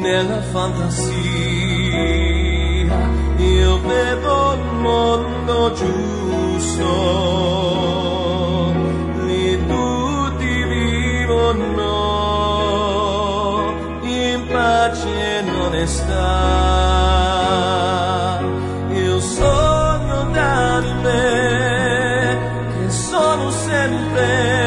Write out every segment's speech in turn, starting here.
nella fantasia io vedo il mondo giusto, lì tutti vivono in pace e in onestà. Io sogno d'anime che sono sempre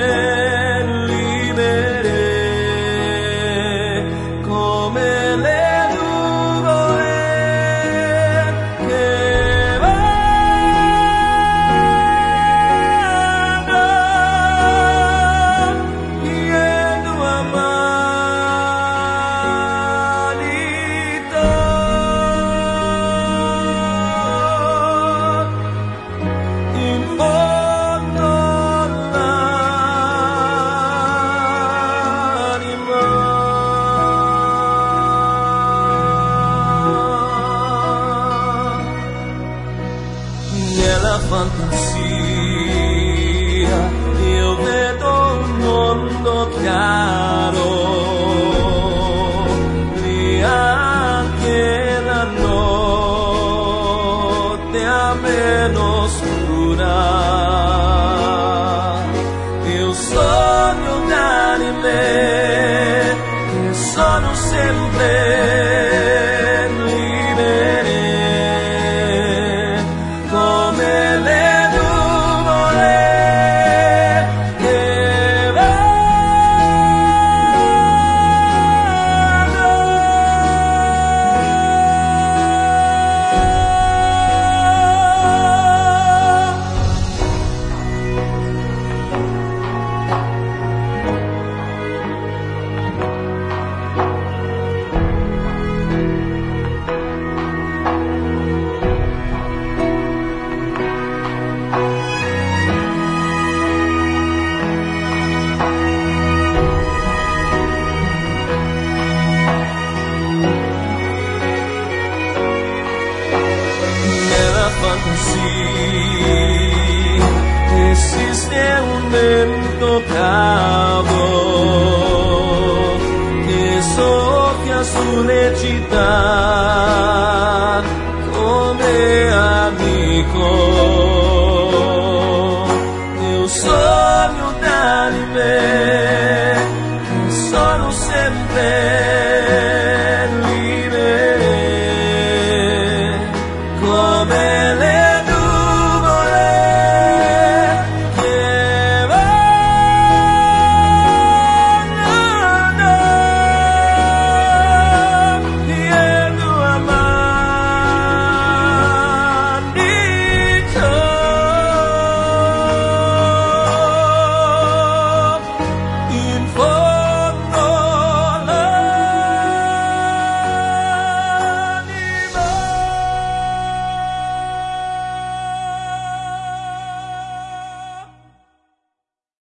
nella fantasia io vedo un mondo chiaro, lì anche la notte è meno scura. Io sogno d'anime che sono sempre esiste un vento caldo che soffia sulle città come amico.